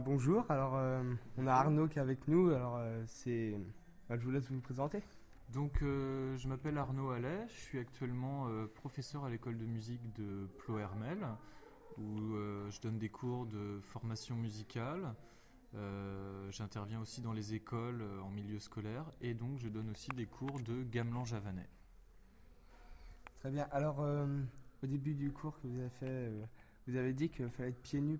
Bonjour, alors on a Arnaud qui est avec nous, je vous laisse vous présenter. Je m'appelle Arnaud Allais, je suis actuellement professeur à l'école de musique de Ploërmel, où je donne des cours de formation musicale. J'interviens aussi dans les écoles en milieu scolaire, et donc je donne aussi des cours de gamelan javanais. Très bien, alors au début du cours que vous avez fait, vous avez dit qu'il fallait être pieds nus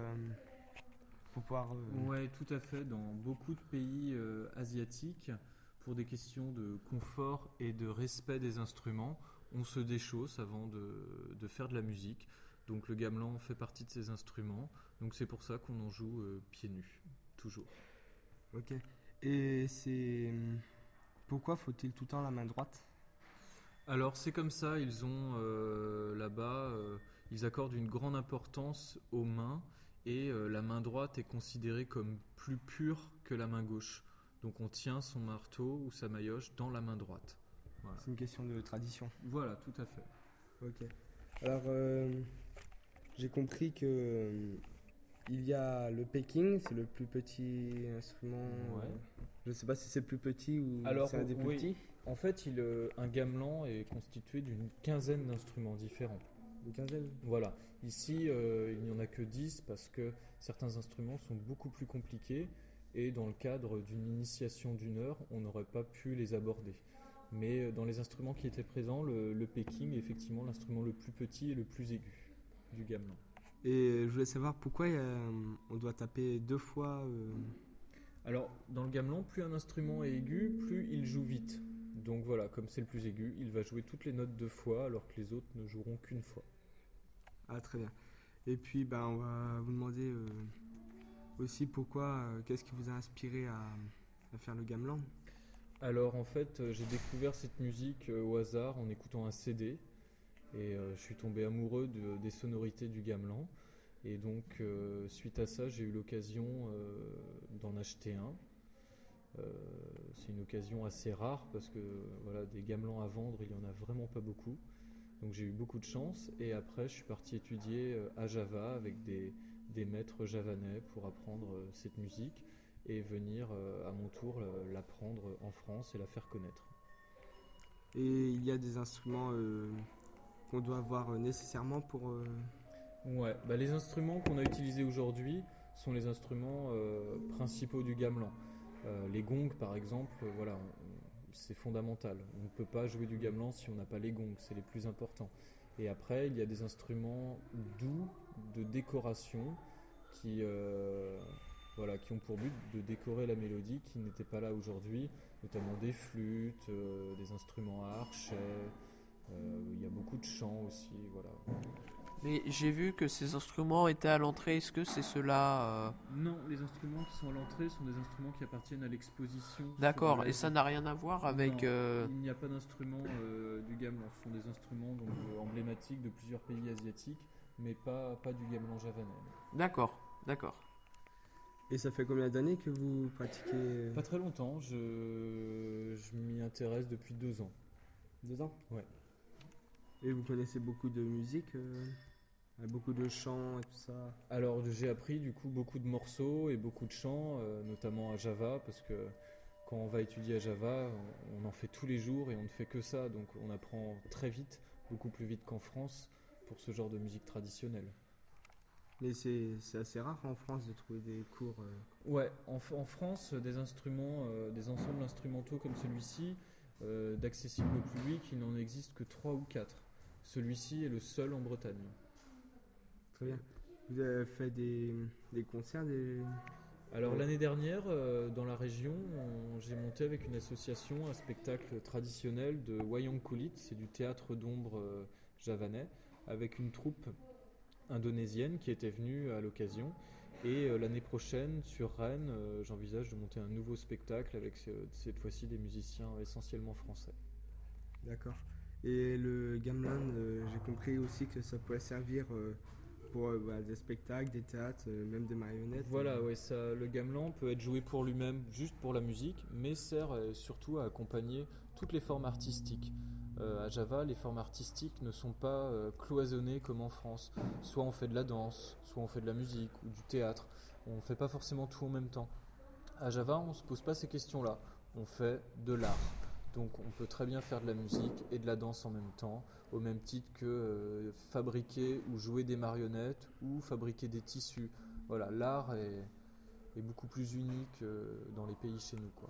pour pouvoir... Ouais, tout à fait. Dans beaucoup de pays asiatiques, pour des questions de confort et de respect des instruments, on se déchausse avant de faire de la musique. Donc le gamelan fait partie de ces instruments. Donc c'est pour ça qu'on en joue pieds nus, toujours. Ok, et pourquoi faut-il tout le temps la main droite? Alors c'est comme ça, ils ont là-bas, ils accordent une grande importance aux mains et la main droite est considérée comme plus pure que la main gauche. Donc on tient son marteau ou sa maillotche dans la main droite. Voilà, C'est une question de tradition. voilà, tout à fait. Ok, alors j'ai compris que il y a le Peking, c'est le plus petit instrument. Ouais. Je ne sais pas si c'est le plus petit ou Alors c'est un des plus oui, petits. en fait, un gamelan est constitué d'une quinzaine d'instruments différents. Une quinzaine. Voilà, ici il n'y en a que 10 parce que certains instruments sont beaucoup plus compliqués et dans le cadre d'une initiation d'une heure, on n'aurait pas pu les aborder. Mais dans les instruments qui étaient présents, le Peking est effectivement l'instrument le plus petit et le plus aigu du gamelan. Et je voulais savoir pourquoi on doit taper deux fois. Alors, dans le gamelan, plus un instrument est aigu, plus il joue vite. Donc voilà, comme c'est le plus aigu, il va jouer toutes les notes deux fois alors que les autres ne joueront qu'une fois. Ah, très bien. Et puis, on va vous demander aussi pourquoi, qu'est-ce qui vous a inspiré à faire le gamelan? Alors en fait, j'ai découvert cette musique au hasard en écoutant un CD et je suis tombé amoureux des sonorités du gamelan. Et donc suite à ça, j'ai eu l'occasion d'en acheter un. C'est une occasion assez rare parce que voilà, des gamelans à vendre, il n'y en a vraiment pas beaucoup. Donc j'ai eu beaucoup de chance et après je suis parti étudier à Java avec des maîtres javanais pour apprendre cette musique et venir à mon tour l'apprendre en France et la faire connaître. Et il y a des instruments qu'on doit avoir nécessairement pour. Ouais, les instruments qu'on a utilisés aujourd'hui sont les instruments principaux du gamelan. Les gongs par exemple, voilà, c'est fondamental. On ne peut pas jouer du gamelan si on n'a pas les gongs, c'est les plus importants. Et après, il y a des instruments doux de décoration qui, qui ont pour but de décorer la mélodie qui n'était pas là aujourd'hui, notamment des flûtes, des instruments à archet. Il y a beaucoup de chants aussi, voilà. Mais j'ai vu que ces instruments étaient à l'entrée. Est-ce que c'est cela Non, les instruments qui sont à l'entrée sont des instruments qui appartiennent à l'exposition. D'accord, et ça n'a rien à voir avec... Non, il n'y a pas d'instruments du gamelan. Ce sont des instruments donc, emblématiques de plusieurs pays asiatiques, mais pas du gamelan javanais. D'accord, d'accord. Et ça fait combien d'années que vous pratiquez? Pas très longtemps, je m'y intéresse depuis 2 ans. 2 ans? Ouais. Et vous connaissez beaucoup de musique, beaucoup de chants et tout ça? Alors j'ai appris du coup beaucoup de morceaux et beaucoup de chants, notamment à Java, parce que quand on va étudier à Java, on en fait tous les jours et on ne fait que ça, donc on apprend très vite, beaucoup plus vite qu'en France, pour ce genre de musique traditionnelle. Mais c'est assez rare en France de trouver des cours. Ouais, en France, des instruments, des ensembles instrumentaux comme celui-ci, d'accessible au public, il n'en existe que 3 ou 4. Celui-ci est le seul en Bretagne. Très bien. Vous avez fait des concerts, Alors l'année dernière, dans la région, j'ai monté avec une association un spectacle traditionnel de wayang kulit, c'est du théâtre d'ombre javanais, avec une troupe indonésienne qui était venue à l'occasion. Et l'année prochaine, sur Rennes, j'envisage de monter un nouveau spectacle avec cette fois-ci des musiciens essentiellement français. D'accord. Et le gamelan, j'ai compris aussi que ça pouvait servir pour des spectacles, des théâtres, même des marionnettes. Voilà, ouais, le gamelan peut être joué pour lui-même, juste pour la musique, mais sert surtout à accompagner toutes les formes artistiques. À Java, les formes artistiques ne sont pas cloisonnées comme en France. Soit on fait de la danse, soit on fait de la musique ou du théâtre. On ne fait pas forcément tout en même temps. À Java, on ne se pose pas ces questions-là. On fait de l'art. Donc on peut très bien faire de la musique et de la danse en même temps, au même titre que fabriquer ou jouer des marionnettes ou fabriquer des tissus. Voilà, l'art est beaucoup plus unique dans les pays chez nous, quoi.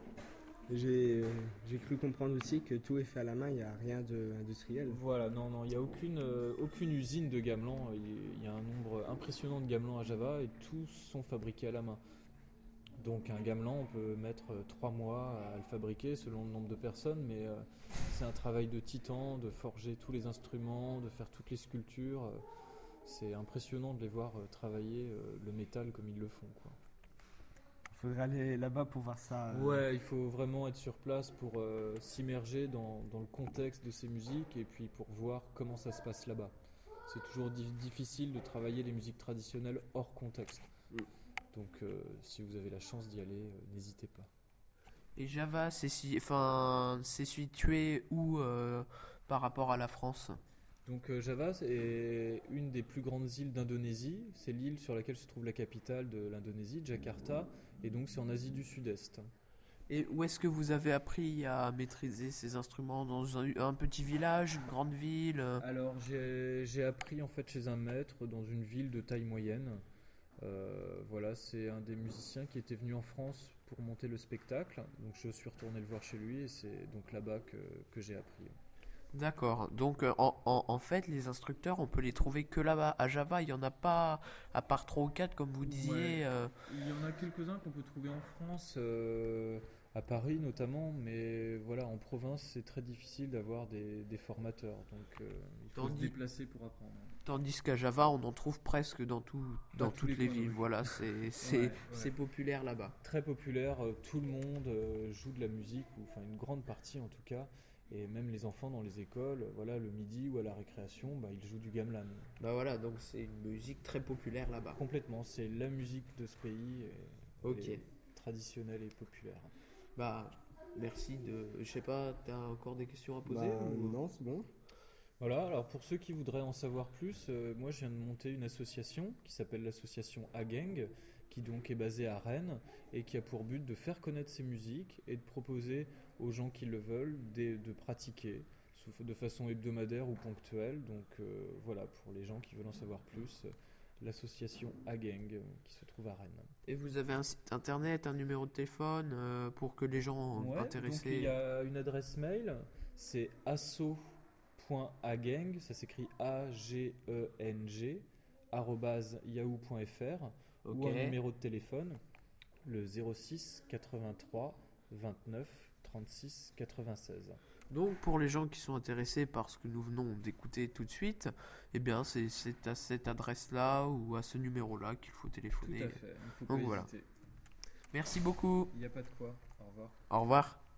J'ai cru comprendre aussi que tout est fait à la main, il n'y a rien d'industriel. Voilà, non, il n'y a aucune usine de gamelan. Il y a un nombre impressionnant de gamelans à Java et tous sont fabriqués à la main. Donc un gamelan, on peut mettre 3 mois à le fabriquer selon le nombre de personnes, mais c'est un travail de titan, de forger tous les instruments, de faire toutes les sculptures. C'est impressionnant de les voir travailler le métal comme ils le font, quoi. Il faudrait aller là-bas pour voir ça. Ouais, il faut vraiment être sur place pour s'immerger dans le contexte de ces musiques et puis pour voir comment ça se passe là-bas. C'est toujours difficile de travailler les musiques traditionnelles hors contexte. Donc si vous avez la chance d'y aller, n'hésitez pas. Et Java, c'est situé où par rapport à la France? Donc Java est une des plus grandes îles d'Indonésie. C'est l'île sur laquelle se trouve la capitale de l'Indonésie, Jakarta. Et donc c'est en Asie du Sud-Est. Et où est-ce que vous avez appris à maîtriser ces instruments? Dans un petit village, une grande ville? Alors j'ai appris en fait chez un maître dans une ville de taille moyenne. Voilà, c'est un des musiciens qui était venu en France pour monter le spectacle. Donc je suis retourné le voir chez lui et c'est donc là-bas que j'ai appris. D'accord. Donc en fait, les instructeurs, on peut les trouver que là-bas. À Java, il n'y en a pas, à part 3 ou 4, comme vous disiez. Ouais. Il y en a quelques-uns qu'on peut trouver en France, à Paris notamment, mais voilà, en province, c'est très difficile d'avoir des formateurs. Donc il faut se déplacer pour apprendre. Tandis qu'à Java, on en trouve presque dans toutes les villes. Voilà, c'est populaire là-bas. Très populaire, tout le monde joue de la musique, ou enfin une grande partie en tout cas. Et même les enfants dans les écoles, voilà, le midi ou à la récréation, ils jouent du gamelan. Bah voilà, donc c'est une musique très populaire là-bas. Complètement, c'est la musique de ce pays, et traditionnelle et populaire. Bah, merci je sais pas, t'as encore des questions à poser ou... Non, c'est bon. Voilà, alors pour ceux qui voudraient en savoir plus, moi je viens de monter une association qui s'appelle l'association Agang, qui donc est basée à Rennes et qui a pour but de faire connaître ces musiques et de proposer aux gens qui le veulent de pratiquer de façon hebdomadaire ou ponctuelle. Donc voilà, pour les gens qui veulent en savoir plus, l'association Agang qui se trouve à Rennes. Et vous avez un site internet, un numéro de téléphone pour que les gens intéressés... Donc il y a une adresse mail, c'est asso.agang, ça s'écrit AGENG @yahoo.fr. Ou un numéro de téléphone, le 06 83 29 36 96. Donc pour les gens qui sont intéressés par ce que nous venons d'écouter tout de suite, eh bien c'est à cette adresse-là ou à ce numéro-là qu'il faut téléphoner. Tout à fait, il faut donc pas voilà. hésiter. Merci beaucoup. Il n'y a pas de quoi, au revoir. Au revoir.